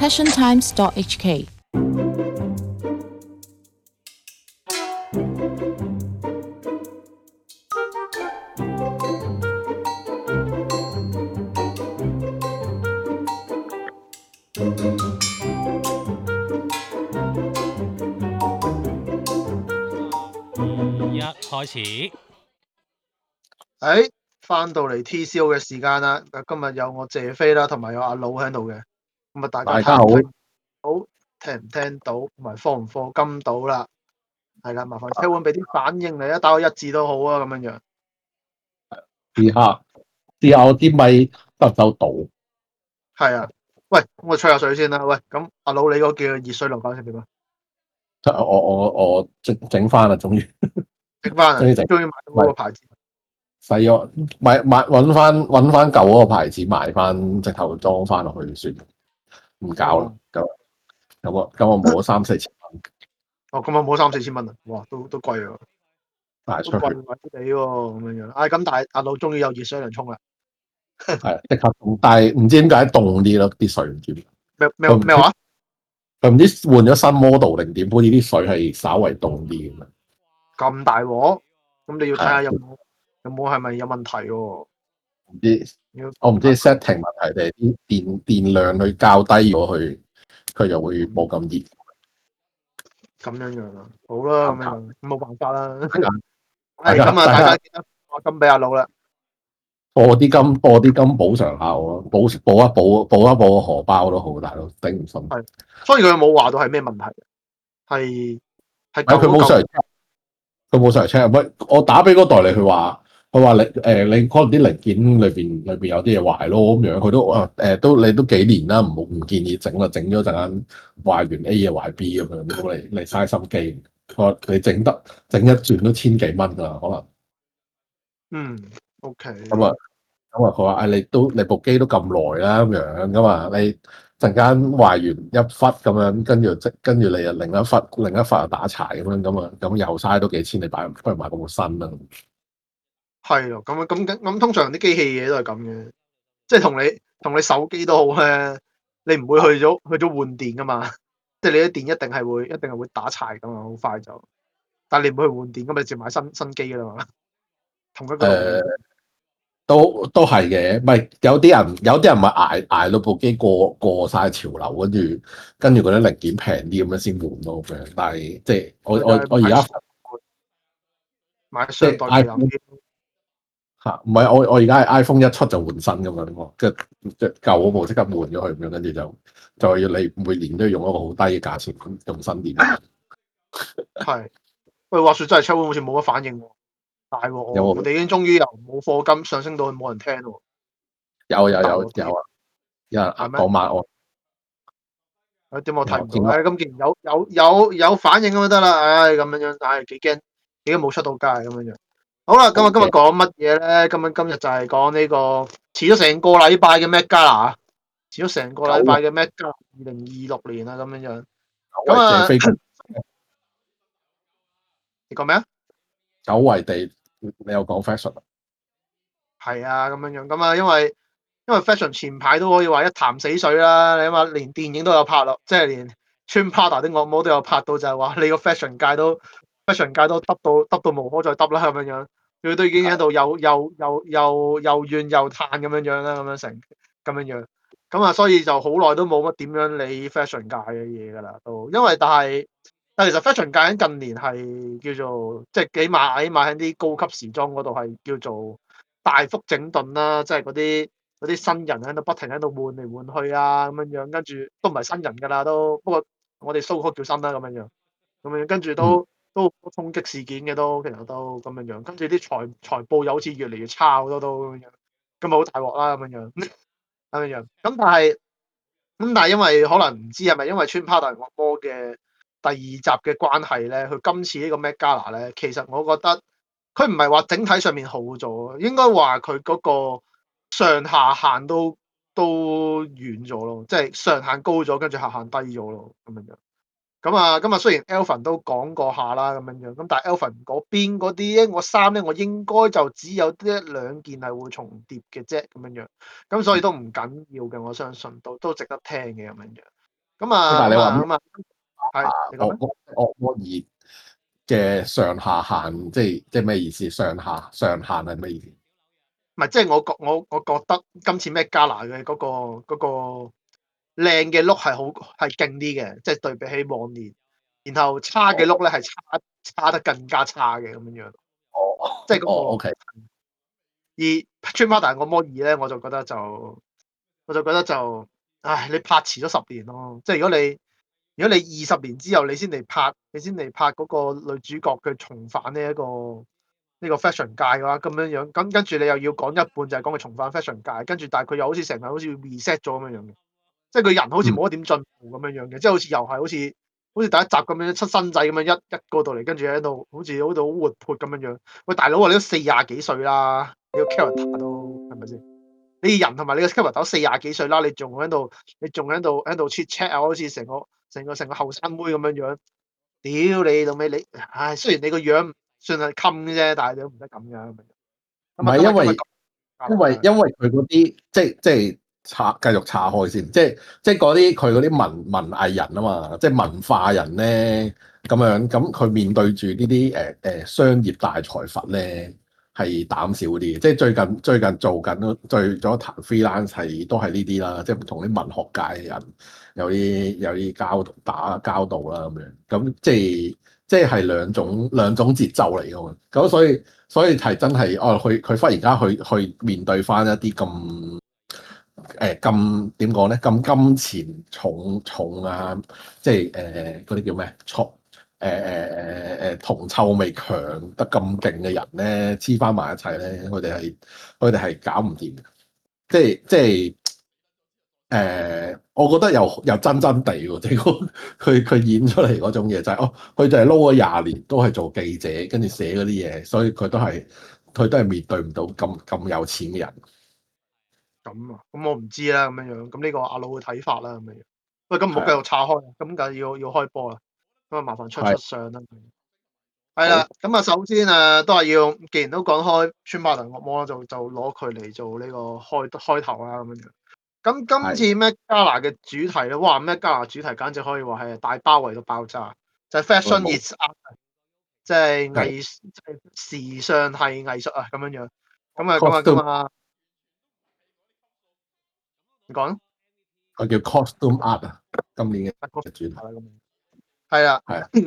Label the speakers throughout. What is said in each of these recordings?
Speaker 1: passiontimes.hk。
Speaker 2: 一開始，
Speaker 3: 翻到嚟 TCO 嘅時間啦，今日有我謝飛啦，同埋有阿佬喺度嘅，咁啊大家
Speaker 4: 大家好，
Speaker 3: 聽唔聽到，同埋課唔課金到啦，係啦，麻煩車碗俾啲反應嚟啊，打個一字都好啊，咁樣樣。
Speaker 4: 試下我啲咪得唔得到？
Speaker 3: 係啊，喂，我吹下水先啦，喂，咁阿佬你嗰叫熱水流搞成點啊？
Speaker 4: 我整翻啦，終於
Speaker 3: 整翻啊，
Speaker 4: 終於整，
Speaker 3: 終於買到嗰個牌子。
Speaker 4: 使咗買揾翻舊嗰個牌子買翻，直頭裝翻落去算，唔搞啦，咁我冇咗3-4千蚊。
Speaker 3: 哦，咁啊冇3-4千蚊啊，哇，都貴啊，都
Speaker 4: 賣出去
Speaker 3: 貴地喎，咁樣樣。咁但係阿佬終於有熱水涼沖啦。
Speaker 4: 係即刻凍，但係唔知點解凍啲咯，啲水唔知
Speaker 3: 咩話？
Speaker 4: 佢唔知換咗新 model 定點，好似啲水係稍微凍啲咁樣。
Speaker 3: 咁大鑊，咁你要睇下有冇係咪有問題喎？
Speaker 4: 唔知我唔知 setting 問題定係啲電量去較低咗佢就會冇咁熱。
Speaker 3: 咁樣樣啊，好啦，咁樣冇辦法啦。
Speaker 4: 係
Speaker 3: 咁啊，大家記得課金俾阿佬啦。
Speaker 4: 播啲金補償下我，補一補個荷包都好，大佬頂唔順。
Speaker 3: 係，所以佢冇話到係咩問題，係
Speaker 4: 佢冇上嚟 check，佢冇上嚟 check。喂，我打俾嗰代理，佢話你可能啲零件裏邊有啲嘢壞咯咁樣，佢都你都幾年啦，唔建議整啦，整咗陣間壞完 A 又壞 B 咁樣，咁嚟嘥心機。佢話你整一轉都千幾蚊㗎，可能。
Speaker 3: OK。
Speaker 4: 佢話你部機都咁耐啦咁樣咁啊，你陣間壞完一忽咁樣，跟住你又另一忽又打柴咁又嘥多幾千，你不如買部新啦。
Speaker 3: 係啊，咁通常啲機器嘢都係咁嘅，即係同你手機都好咧，你唔會去咗換電噶嘛，即係你啲電一定係會打柴噶嘛，好快就。但係你唔會去換電咁，你直接買新機噶啦嘛。同一個道理。
Speaker 4: 都係嘅，唔係有啲人咪捱到部機過晒潮流，跟住嗰啲零件平啲咁樣先換咯咁樣。但係即係我而家
Speaker 3: 買上代嘅手機
Speaker 4: 嚇，唔係我而家係 iPhone 一出就換新咁樣喎，即係舊嗰部即刻換咗佢咁樣，跟住就要你每年都要用一個好低嘅價錢用新電。
Speaker 3: 係，喂，話説真係抽好似冇乜反應喎，大鑊我哋已經終於由冇課金上升到去冇人聽喎。
Speaker 4: 有啊，有人講埋我。
Speaker 3: 點我睇唔到？咁既然有反應咁就得啦，咁樣，幾驚冇出到街咁樣。好啦，今日講乜嘢咧？今日就係講呢個遲咗成個禮拜嘅 Met Gala，遲咗成個禮拜嘅 Met Gala 2026年啊，咁樣。咁啊，你講咩啊？
Speaker 4: 久違地，你有講 fashion 啊？
Speaker 3: 係啊，咁樣。咁啊，因為 fashion 前排都可以話一潭死水啦。你諗下，連電影都有拍咯，即係連穿 Prada 的惡魔都有拍到，就係話你個 fashion 界都耷到無可再耷啦，咁樣。佢都已經喺度又怨又嘆咁樣啦，咁樣。咁啊，所以就好耐都冇乜點樣理 fashion 界嘅嘢㗎啦，都因為但係其實 fashion 界喺近年係叫做即係起碼喺啲高級時裝嗰度係叫做大幅整頓啦，即係嗰啲新人喺度不停喺度換嚟換去啊，咁樣，跟住都唔係新人㗎啦，都不過我哋 so call 叫新啦，咁樣，跟住都衝擊事件嘅都其實都咁樣，跟住啲財報又好似越嚟越差好多都咁樣，咁咪好大鑊啦咁樣，咁但係因為可能唔知係咪因為穿 Prada 惡魔嘅第二集嘅關係咧，佢今次呢個 Met Gala 咧，其實我覺得佢唔係話整體上面好咗，應該話佢嗰個上下限都遠咗咯，即係上限高咗，跟住下限低咗咯，咁樣。咁啊，雖然 Elvin 都講過下啦，咁樣，咁但係 Elvin 嗰邊嗰啲衫咧，我應該就只有1-2件係會重疊嘅啫，咁樣，咁所以都唔緊要嘅，我相信都值得聽嘅咁樣。 咁啊
Speaker 4: 但係你話咩？
Speaker 3: 係你講咩？
Speaker 4: 惡魔二嘅上下限，即係咩意思？上限係咩意思？
Speaker 3: 唔係，即係我覺得今次咩加拿嘅嗰個靚嘅 look 係勁啲嘅，即係對比起往年。然後差嘅 look 咧係差得更加差嘅咁樣樣，即係嗰個。
Speaker 4: OK。
Speaker 3: 而 Train Master 惡魔2咧，我就覺得就，唉，你拍遲咗10年咯。即係如果你20年之後你先嚟拍嗰個女主角佢重返呢個 fashion 界嘅話，咁樣咁跟住你又要講一半就係講佢重返 fashion 界，跟住但係佢又好似成日好似 reset 咗咁樣樣嘅，即係佢人好似冇一點進步咁樣樣嘅，即係好似又係好似第一集咁樣出新仔咁樣一過到嚟，跟住喺度好似好活潑咁樣樣。喂，大佬啊，你都40幾歲啦，你個 character 都係咪先？你人同埋你個 character 都40幾歲啦，你仲喺度 chat chat 啊，好似成個後生妹咁樣樣。屌你老味你，唉，雖然你個樣算係襟啫，但係你都唔得咁樣。
Speaker 4: 唔係因為佢嗰啲即係繼續岔開先，即係嗰啲佢嗰啲文藝人啊嘛，即係文化人咧咁樣，咁佢面對住呢啲商業大財閥咧係膽小啲嘅，即係最近做緊咗壇 freelance 係都係呢啲啦，即係同啲文學界嘅人有啲打交道啦咁樣，咁即係兩種節奏嚟㗎嘛，咁所以係真係佢忽然間去面對翻一啲咁點講咧，咁金錢重啊，即係嗰啲叫咩銅臭味強得咁勁嘅人咧，黐翻埋一齊咧，佢哋係搞唔掂嘅，即係我覺得又真地喎，即係佢演出嚟嗰種嘢就係佢就係撈咗20年都係做記者，跟住寫嗰啲嘢，所以佢都係面對唔到咁有錢嘅人。
Speaker 3: 咁啊，咁我唔知啦，咁樣樣，咁呢個阿老嘅睇法啦，咁樣樣。喂，咁唔好繼續岔開啦，咁梗係要開波啦，咁啊麻煩出相啦。係啦，咁啊首先都係要，既然都講開穿巴倫惡魔，就攞佢嚟做呢個開頭啦，咁樣樣。咁今次咩加拿嘅主題咧，哇咩加拿主題簡直可以話係大包圍到爆炸，就係 fashion is art，即係時尚係藝術啊，咁樣樣。咁啊，你講啦。
Speaker 4: 佢叫 costume art 啊，今年嘅主題
Speaker 3: 係啦，
Speaker 4: 係啊，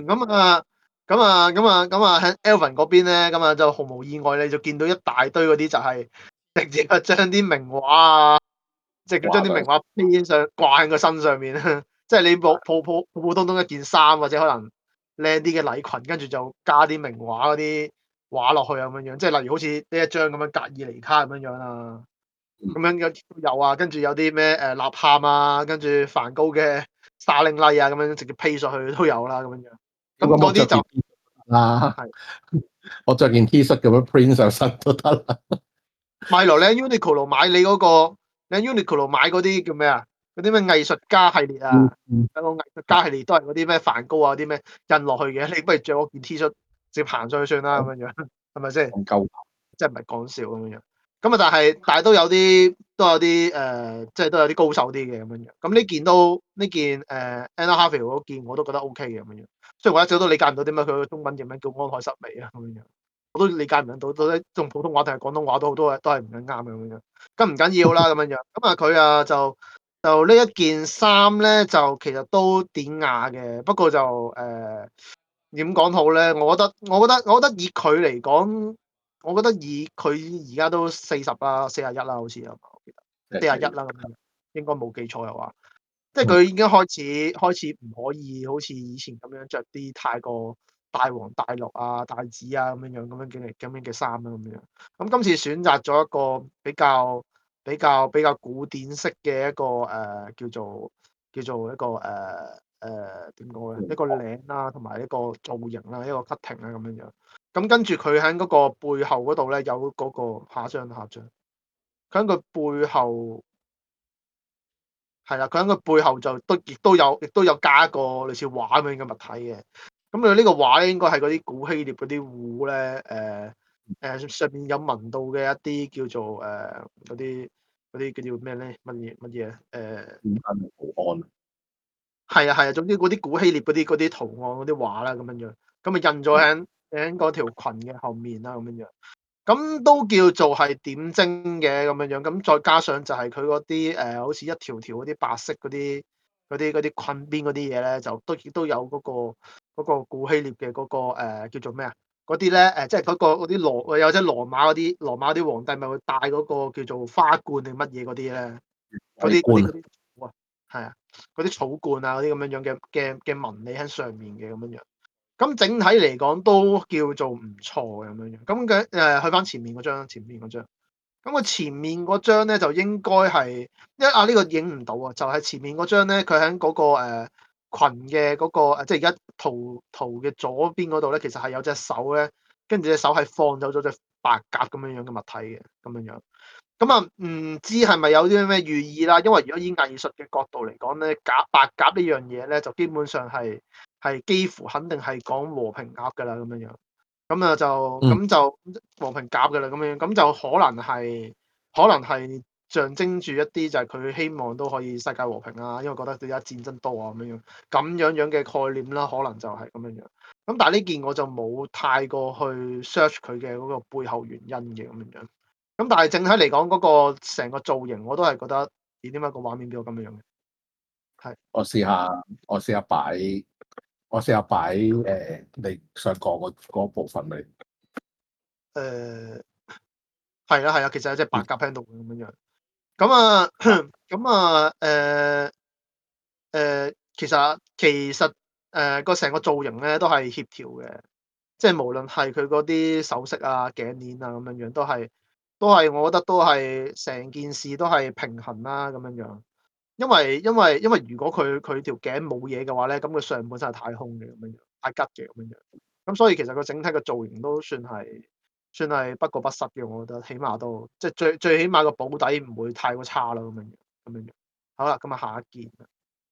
Speaker 3: 咁啊喺 Elvin 嗰邊咧，咁啊就毫無意外你就見到一大堆嗰啲就係直接係將啲名畫啊，即係將啲名畫披上掛喺個身上面，即係你普通一件衫或者可能靚啲嘅禮裙，跟住就加啲名畫嗰啲畫落去咁樣樣，即係例如好似呢一張咁樣格爾尼卡咁樣樣啊，咁樣有啊，跟住有啲咩吶喊啊，跟住梵高嘅沙鈴麗啊，咁樣直接披上去都有啦，咁樣樣。咁嗰啲就
Speaker 4: 啦，
Speaker 3: 係
Speaker 4: 我着件 T 恤咁樣 print 上身都得啦。
Speaker 3: 買來你喺 Uniqlo 買你嗰個，你喺 Uniqlo 買嗰啲叫咩啊？嗰啲咩藝術家系列啊，有個藝術家系列都係嗰啲咩梵高啊啲咩印落去嘅，你不如着嗰件 T 恤直接行上去算啦，咁樣樣係咪先？
Speaker 4: 咁夠
Speaker 3: 即係唔係講笑咁樣樣。咁啊，但係都有啲即係都有啲高手啲嘅咁樣樣。咁呢件Anna Harvey 嗰件我都覺得 OK 嘅咁樣樣。雖然我一直都理解唔到點解佢個中文譯名叫安海瑟薇啊咁樣樣，我都理解唔到到底用普通話定係廣東話都係唔啱嘅咁樣樣。咁唔緊要啦咁樣樣。咁啊佢啊就呢一件衫咧就其實都典雅嘅，不過就點講好咧？我覺得以佢嚟講。我覺得以佢而家都40啦，41啦，好似有，我記得41啦咁樣，應該冇記錯嘅話，即係佢已經開始唔可以好似以前咁樣着啲太過大黃大綠啊、大紫啊咁樣嘅衫啦咁樣。咁今次選擇咗一個比較古典式嘅一個叫做一個點講咧？一個領啦，同埋一個造型啦，一個 cutting 啦咁樣樣。咁跟住佢喺嗰個背後嗰度咧，有嗰個下張。佢喺佢背後係啦，佢喺佢背後就亦都有加一個類似畫咁樣嘅物體嘅。咁佢呢個畫咧，應該係嗰啲古希臘嗰啲壺咧，上面有紋到嘅一啲叫做嗰啲叫咩咧？乜嘢？
Speaker 4: 簡單嘅圖案。
Speaker 3: 係啊，總之嗰啲古希臘嗰啲圖案嗰啲畫啦咁樣樣，咁啊印咗喺嗰條裙嘅後面啦咁樣樣，咁都叫做係點睛嘅咁樣樣，咁再加上就係佢嗰啲好似一條條嗰啲白色嗰啲裙邊嗰啲嘢咧，就都有嗰個古希臘嘅嗰個叫做咩啊？嗰啲咧即係嗰啲有隻羅馬嗰啲皇帝咪會戴嗰個叫做花冠定乜嘢嗰啲咧？嗰啲草啊，係啊，嗰啲草冠啊，嗰啲咁樣樣嘅紋理喺上面嘅咁樣樣。咁整體嚟講都叫做唔錯嘅咁樣樣。咁嘅去翻前面嗰張，咁佢前面嗰張咧就應該係，因為呢個影唔到啊，就係前面嗰張咧，佢喺嗰個裙嘅嗰個即係而家圖嘅左邊嗰度咧，其實係有隻手咧，跟住隻手係放走咗隻白鴿咁樣樣嘅物體嘅咁樣樣。咁啊，唔知係咪有啲咩寓意啦？因為如果以藝術嘅角度嚟講咧，白鴿呢樣嘢咧，就基本上係幾乎肯定係講和平鴿㗎啦，咁樣樣。咁啊就和平鴿㗎啦，咁樣咁就可能係象徵住一啲就係佢希望都可以世界和平啊，因為覺得而家戰爭多啊咁樣嘅概念啦，可能就係咁樣樣。咁但係呢件我就冇太過去 search 佢嘅嗰個背後原因嘅咁樣樣。咁但係整體嚟講，嗰個成個造型我都係覺得，點解個畫面變到咁樣嘅？係
Speaker 4: 我試下擺，你想講嗰部分嚟。
Speaker 3: 係啊，其實有隻白鴿喺度咁樣樣。咁啊，其實個成個造型咧都係協調嘅，即係無論係佢嗰啲首飾啊、頸鏈啊咁樣樣，都係我覺得都係成件事都係平衡啦咁樣樣。因為如果佢條頸冇嘢嘅話咧，咁佢上半身係太空嘅咁樣樣，太吉嘅咁樣樣。咁所以其實個整體嘅造型都算係不過不失嘅，我覺得起碼都即係最起碼個保底唔會太過差啦咁樣樣咁樣樣。好啦，咁啊下一件啦，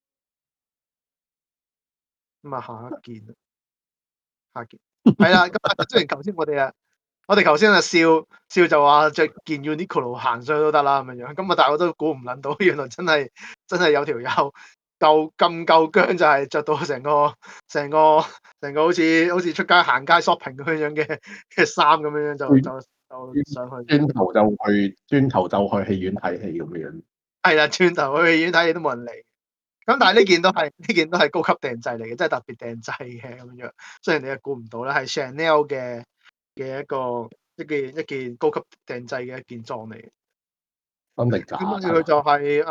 Speaker 3: 下一件係啦。咁啊，雖然頭先我哋頭先啊笑就話着件 Uniqlo 行上去都得啦咁樣樣，咁啊但係我都估唔撚到，原來真係有條友咁夠薑，就係着到成個好似出街行街 shopping 咁樣樣嘅衫咁樣樣就上去。
Speaker 4: 轉頭就去戲院睇戲咁樣。
Speaker 3: 係啦，轉頭去戲院睇戲都冇人嚟。咁但係呢件都係高級訂製嚟嘅，真係特別訂製嘅咁樣。雖然你又估唔到啦，係 Chanel 嘅一件高級訂製嘅一件裝嚟嘅。
Speaker 4: 真定假？
Speaker 3: 咁跟住佢就係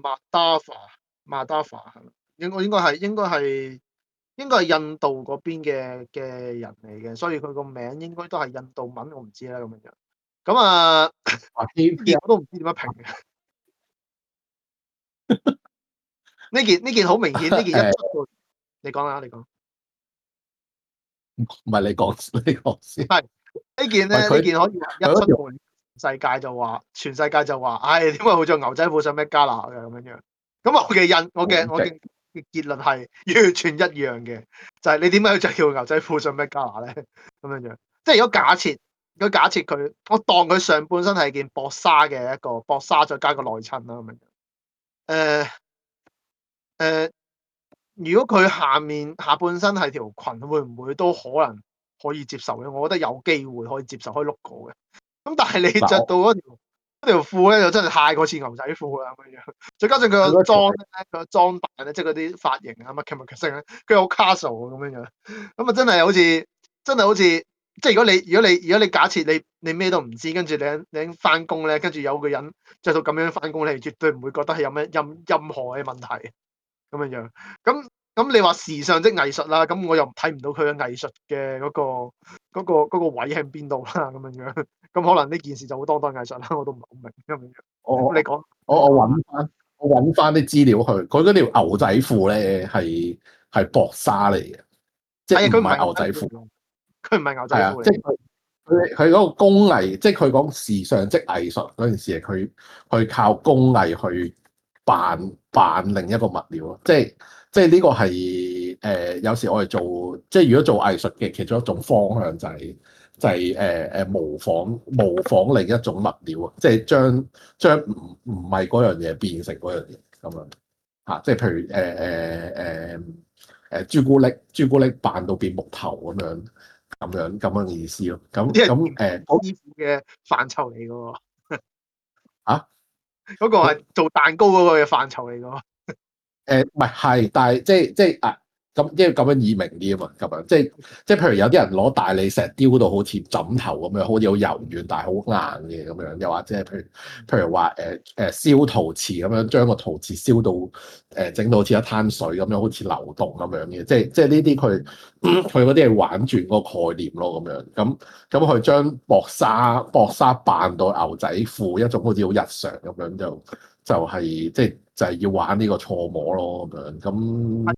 Speaker 3: Madaffa 係咪？應該係印度嗰邊嘅人嚟嘅，所以佢個名應該都係印度文，我唔知啦咁樣樣。咁啊，呢件我都唔知點樣評嘅。呢件好明顯，呢件一出到，你講啦，你講。
Speaker 4: 唔係你講先。
Speaker 3: 係呢件咧，呢件可以話一出到全世界就話，唉，點解會着牛仔褲上咩加拿嘅咁樣樣？咁我嘅結論係完全一樣嘅，就係你點解要着條牛仔褲上咩加拿咧？咁樣樣，即係如果假設佢，我當佢上半身係件薄紗嘅一個薄紗，再加個內襯啦咁樣樣。誒，如果佢下半身係條裙，會唔會都可能可以接受嘅？我覺得有機會可以接受，可以 logo 嘅。咁但係你着到嗰條褲咧，就真係太過似牛仔褲啦咁樣。再加上佢個裝咧，佢個裝扮咧，即係嗰啲髮型啊，乜乜聲咧，佢好 casual 咁樣樣。咁啊，真係好似，即係如果你假設你咩都唔知，跟住你翻工咧，跟住有個人着到咁樣翻工，你絕對唔會覺得係有咩任何嘅問題咁樣樣。咁你話時尚即藝術啦，咁我又睇唔到佢嘅藝術嘅嗰個位喺邊度啦，咁樣樣。咁可能呢件事就好當藝術啦，我都唔係好明咁樣樣。你講，
Speaker 4: 我揾翻啲資料去，佢嗰條牛仔褲咧係薄紗嚟嘅，即係唔係牛仔褲。
Speaker 3: 佢唔係牛仔褲嚟。
Speaker 4: 即係佢嗰個工藝，即係佢講時尚即藝術嗰件事，係佢靠工藝去扮另一個物料。即係呢個係有時我哋做，即係如果做藝術嘅其中一種方向就係模仿另一種物料啊，即係將唔係嗰樣嘢變成嗰樣嘢咁樣。 嚇，即係譬如朱古力扮到變木頭咁樣嘅意思咯。咁
Speaker 3: 啲係
Speaker 4: 咁
Speaker 3: 師傅嘅範疇嚟嘅喎，
Speaker 4: 啊
Speaker 3: 嗰個係做蛋糕嗰個嘅範疇嚟嘅喎。
Speaker 4: 唔係，但係即係咁，因為咁樣易明啲啊嘛，咁樣即係譬如有啲人攞大理石雕到好似枕頭咁樣，好似好柔軟但係好硬嘅咁樣，又或者係譬如話燒陶瓷咁樣，將個陶瓷燒到整到好似一灘水咁樣，好似流動咁樣嘅，即係呢啲佢嗰啲係玩轉嗰個概念咯，咁樣咁佢將薄紗扮到牛仔褲，一種好似好日常咁樣就係要玩呢個錯摸咯，咁樣咁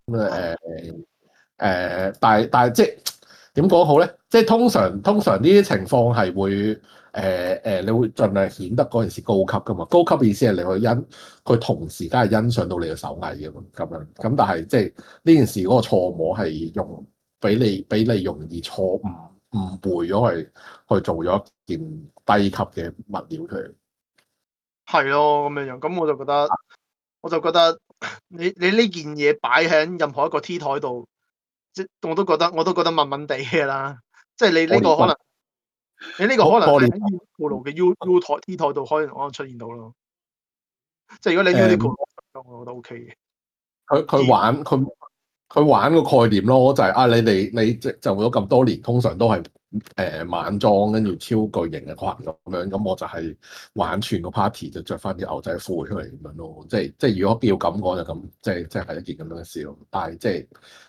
Speaker 4: 但係即係點講好咧？即係通常呢啲情況係會你會盡量顯得嗰件事高級噶嘛？高級意思係你去佢同時間係欣賞到你嘅手藝噶嘛？咁樣咁，但係即係呢件事嗰個錯摸係俾你容易誤會咗去做咗一件低級嘅物料出嚟。
Speaker 3: 係咯，咁樣咁我就覺得你呢件嘢擺喺任何一個 T 台度，即我都覺得問問地嘅啦。即係你呢個可能，喺 Uniqlo 嘅 U 台 T 台度可能出現到咯。即係如果你 Uniqlo，我覺得 OK 嘅。
Speaker 4: 佢玩個概念咯，就係你就咗咁多年，通常都係晚裝跟住超巨型嘅裙咁樣，咁我就係玩全個 party 就着翻啲牛仔褲出嚟咁樣咯。即係如果要咁講就咁，即係一件咁樣嘅事咯。但係即係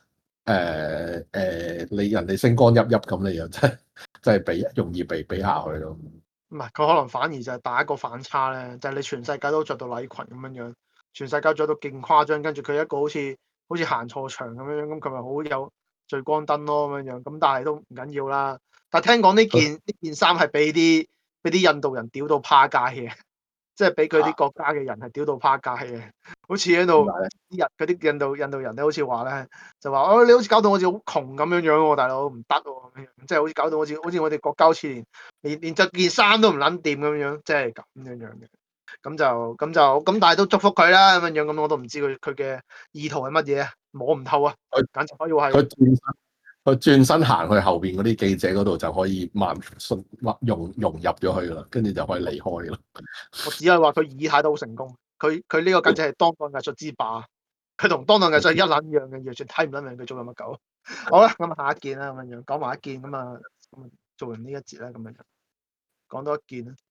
Speaker 4: 你人哋星光熠熠咁，你又真係容易被比下去咯。
Speaker 3: 唔係，佢可能反而就係打一個反差咧，就係你全世界都着到禮裙咁樣樣，全世界着到勁誇張，跟住佢一個好似行錯場咁樣樣，咁佢咪好有聚光燈咯咁樣樣，咁但係都唔緊要啦。但係聽講呢件衫係俾啲印度人屌到趴街嘅，即係俾佢啲國家嘅人係屌到趴街嘅，好似喺度啲嗰啲印度人咧，好似話咧就話哦，你好似搞到好似好窮咁樣樣喎，大佬唔得喎咁樣，即係好似搞到好似我哋國家好似連着件衫都唔撚掂咁樣，即係咁樣樣嘅。咁但係都祝福佢啦咁樣樣，咁我都唔知佢嘅意圖係乜嘢啊，摸唔透啊，簡直可以話係。
Speaker 4: 佢轉身行去後邊嗰啲記者嗰度就可以融入咗去噶啦，跟住就可以離開噶啦。
Speaker 3: 我只係話佢以太都好成功，佢呢個簡直係當代藝術之霸，佢同當代藝術一撚樣嘅，完全睇唔撚明佢做緊乜狗。好啦，咁下一件啦咁樣樣，講埋一件咁啊，做完呢一節啦咁樣樣，講多一件啦。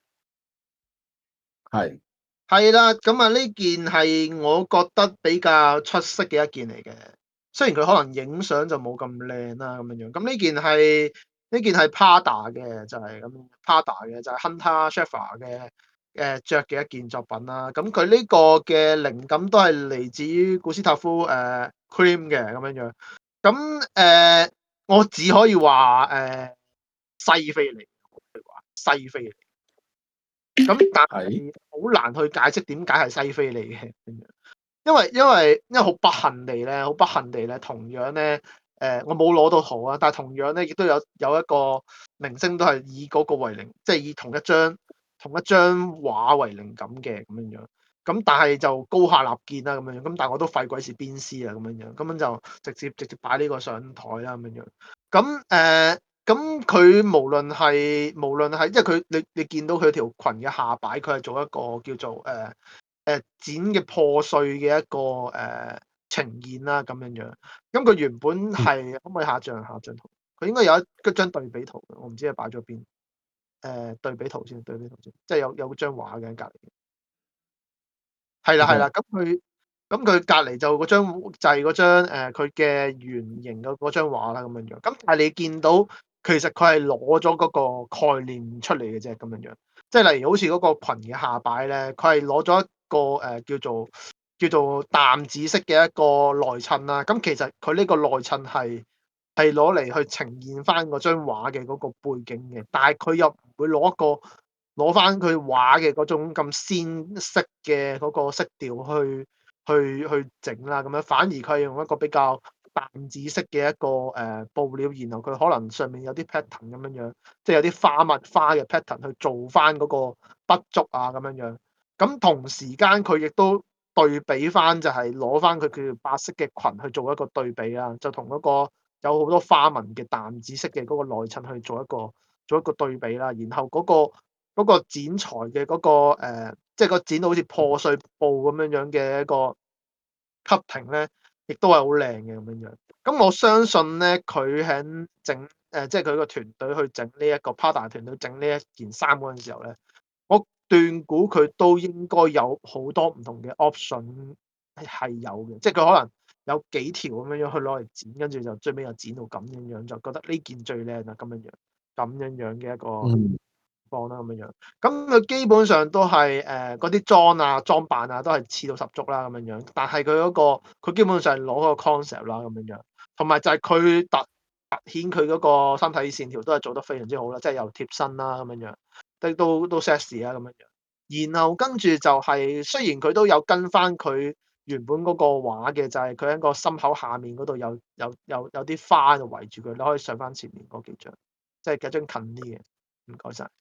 Speaker 3: 係啦，咁啊呢件係我覺得比較出色嘅一件嚟嘅。雖然佢可能影相就冇咁靚啦咁樣樣，咁呢件係 Prada 嘅，就係咁 Prada 嘅，就係 Hunter Schafer 嘅着嘅一件作品啦。咁佢呢個嘅靈感都係嚟自於古斯塔夫Cream 嘅咁樣樣。咁我只可以話西非嚟，西非嚟。咁但係好難去解釋點解係西非嚟嘅。因為好不幸地咧，同樣咧，我冇攞到圖啊，但係同樣咧，亦都有一個明星都係以嗰個為靈，即係以同一張畫為靈感嘅咁樣樣。咁但係就高下立見啦咁樣樣。咁但係我都費鬼事鞭屍啦咁樣樣，咁樣就直接擺呢個上台啦咁樣樣。咁佢無論係，因為佢你見到佢條裙嘅下擺，佢係做一個叫做剪嘅破碎嘅一個呈現啦咁樣樣。咁佢原本係可唔可以下張圖？佢應該有一張對比圖，我唔知係擺咗邊。對比圖先，即係有張畫嘅隔離。係啦，咁佢隔離就嗰張就係嗰張佢嘅圓形嘅嗰張畫啦咁樣樣。咁但係你見到其實佢係攞咗嗰個概念出嚟嘅啫咁樣樣。即係例如好似嗰個裙嘅下擺咧，佢係攞咗一個叫做淡紫色嘅一個內襯啦。咁其實佢呢個內襯係攞嚟去呈現翻嗰張畫嘅嗰個背景嘅，但係佢又唔會攞翻佢畫嘅嗰種咁鮮色嘅嗰個色調去整啦，咁樣反而佢係用一個比較淡紫色嘅一個布料，然後佢可能上面有啲 pattern 咁樣樣，即係有啲花嘅 pattern 去做翻嗰個筆觸啊咁樣樣。咁同時間佢亦都對比翻就係攞翻佢叫白色嘅裙去做一個對比啦，就同嗰個有好多花紋嘅淡紫色嘅嗰個內襯去做一個對比啦。然後嗰個剪裁嘅嗰個即係個剪到好似破碎布咁樣嘅一個 cutting 咧，亦都係好靚嘅咁樣樣。咁我相信咧，佢喺整即係佢個團隊去整呢一個 Prada 團隊整呢一件衫嗰陣時候咧，我斷估佢都應該有好多唔同嘅 option 係有嘅，即係佢可能有幾條咁樣樣去攞嚟剪，跟住就最尾又剪到咁樣樣，就覺得呢件最靚啦咁樣樣嘅一個方啦咁樣樣。咁佢基本上都係嗰啲裝扮啊，都係似到十足啦咁樣樣。但係佢基本上係攞個 concept 啦咁樣樣，同埋就係佢凸顯佢嗰個身體線條都係做得非常之好啦，即係又貼身啦咁樣樣，都 sexy 啦咁樣樣。然後跟住就係、雖然佢都有跟翻佢原本嗰個畫嘅，就係佢喺個心口下面嗰度有啲花就圍住佢，你可以上翻前面嗰幾張，即係幾張近啲嘅，唔該晒。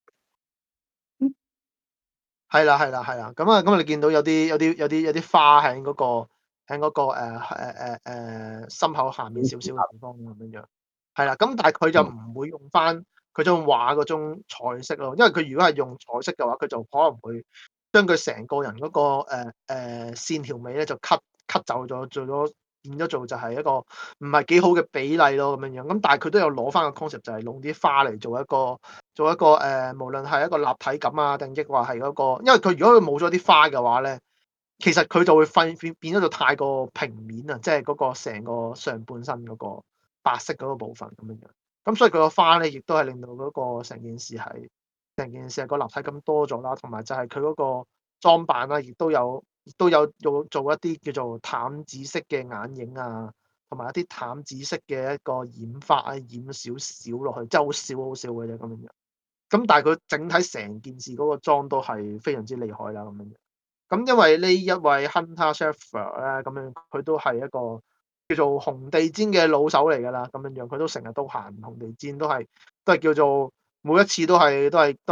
Speaker 3: 係啦，咁你見到有啲花喺嗰個心口下面少少嘅地方咁樣樣。係啦，咁但係佢就唔會用翻佢張畫嗰種彩色咯，因為佢如果係用彩色嘅話，佢就可能會將佢成個人嗰個線條尾咧就 cut 走咗，變咗做就係一個唔係幾好嘅比例咯咁樣樣。咁但係佢都有攞翻個 concept，就係用啲花嚟做一個無論係一個立體感啊，定抑或係嗰個，因為佢如果佢冇咗啲花嘅話咧，其實佢就會變咗做太過平面啊，即係嗰個成個上半身嗰個白色嗰個部分咁樣樣。咁所以佢個花咧，亦都係令到嗰個成件事係個立體感多咗啦，同埋就係佢嗰個裝扮啦，亦都有做一啲叫做淡紫色嘅眼影啊，同埋一啲淡紫色嘅一個染髮啊，染少少落去，即係好少嘅啫咁樣樣。咁但係佢整體成件事嗰個妝都係非常之厲害啦咁樣樣。咁因為呢一位 Hunter Schafer 咧，咁樣佢都係一個叫做紅地氈嘅老手嚟㗎啦，咁樣樣佢都成日都行紅地氈，都係叫做每一次都係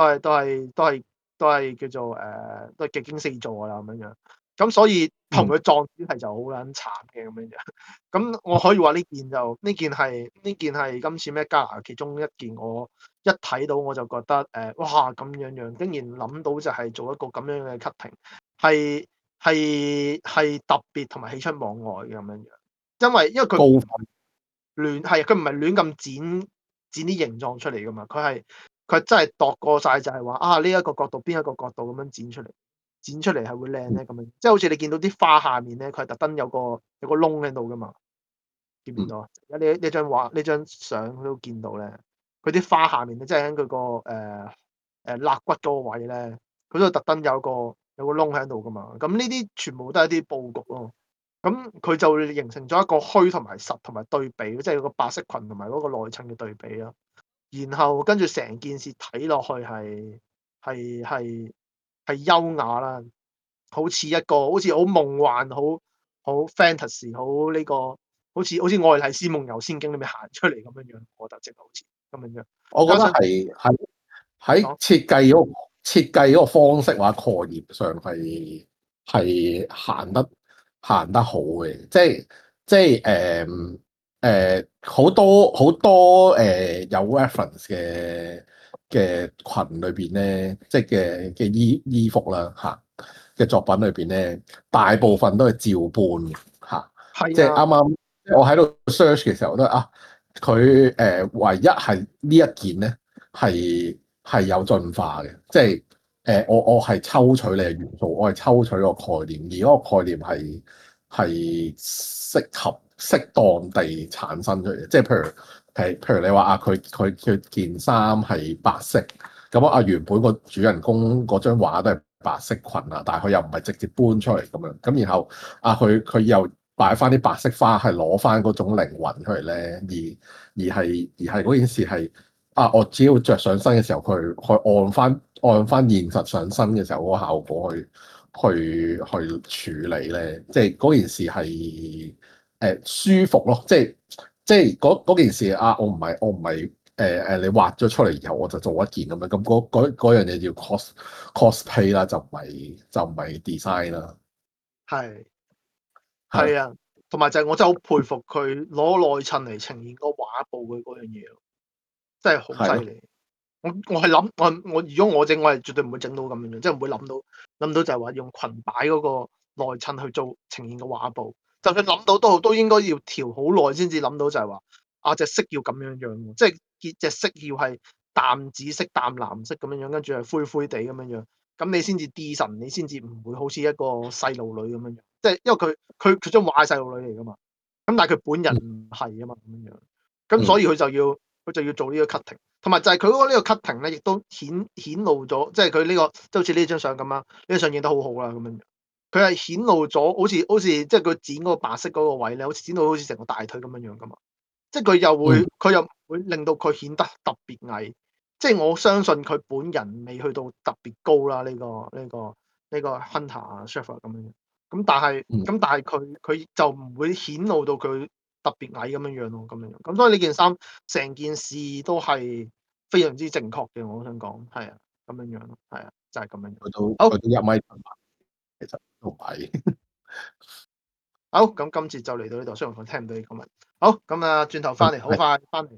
Speaker 3: 叫做都係技驚四座㗎啦咁樣樣。咁所以同佢撞主題就好撚慘嘅咁樣樣。咁我可以話呢件係今次咩加拿其中一件我一睇到我就覺得哇咁樣樣，竟然諗到就係做一個咁樣嘅 cutting，係特別同埋喜出望外嘅咁樣樣。因為佢
Speaker 4: 高
Speaker 3: 佢唔係亂咁剪啲形狀出嚟噶嘛，佢真係度過晒，就係話呢一個角度邊一個角度咁樣剪出嚟係會靚咧咁樣，即係好似你見到啲花下面咧，佢係特登有個窿喺度噶嘛，見唔見到啊？呢張相都見到咧，佢啲花下面咧，即係喺佢個肋骨嗰個位咧，佢都特登有個窿喺度噶嘛。咁呢啲全部都係一啲佈局咯。咁佢就會形成咗一個虛同埋實同埋對比，即係個白色裙同埋嗰個內襯嘅對比咯。然後跟住成件事睇落去係優雅啦，好似好好夢幻、好 fantasy、好呢個好似愛麗絲夢遊仙境裏面行出嚟咁樣樣，我覺得即係好似咁樣樣。
Speaker 4: 我覺得係喺設計嗰個方式或者概念上係行得好嘅，即係好多有 reference 嘅裙裏邊咧，即係嘅衣服啦嚇嘅作品裏邊咧，大部分都係照搬嘅嚇，即係啱啱我喺度 search 嘅時候都佢唯一係呢一件咧係有進化嘅，即係我係抽取你嘅元素，我係抽取個概念，而嗰個概念係適當地產生出嚟，即係譬如你話佢件衫係白色，咁原本個主人公嗰張畫都係白色裙啊，但係佢又唔係直接搬出嚟咁樣，咁然後佢又擺翻啲白色花，係攞翻嗰種靈魂出嚟咧，而係嗰件事係我只要着上身嘅時候，佢按翻現實上身嘅時候嗰個效果去處理咧，即係嗰件事係舒服咯，即係嗰件事我唔係你畫咗出嚟，然後我就做一件咁樣，咁嗰樣嘢叫 cosplay 啦，就唔係 design 啦。
Speaker 3: 係啊，同埋就係我真係好佩服佢攞內襯嚟呈現個畫布嘅嗰樣嘢咯，真係好犀利。我係諗我如果我整，我係絕對唔會整到咁樣樣，即係唔會諗到就係話用裙擺嗰個內襯去做呈現個畫布。就算諗到都應該要調好耐先至諗到就係話隻色要咁樣樣喎，即係結隻色要係淡紫色、淡藍色咁樣樣，跟住係灰灰地咁樣樣，咁你先至 D 神，你先至唔會好似一個細路女咁樣樣。即係因為佢張畫係細路女嚟噶嘛，咁但係佢本人唔係啊嘛咁樣樣，咁所以佢就要做呢個 cutting。同埋就係佢嗰個呢個 cutting 咧，亦都顯露咗，即係佢呢個即係好似呢張相咁啦，呢張相影得好好啦咁樣。佢係顯露咗，好似即係佢剪嗰個白色嗰個位咧，好似剪到好似成個大腿咁樣樣噶嘛。即係佢又唔會令到佢顯得特別矮。即係我相信佢本人未去到特別高啦，呢個 Hunter 啊 Sheffer 咁樣。咁但係佢就唔會顯露到佢特別矮咁樣樣咯，咁樣。咁所以呢件衫成件事都係非常之正確嘅，我想講係啊，咁樣樣咯，係啊，就係咁樣。
Speaker 4: 佢都1米，其實都唔係。
Speaker 3: 好，咁今次就嚟到呢度，雖然我聽唔到你講乜。好，咁轉頭翻嚟，好快翻嚟。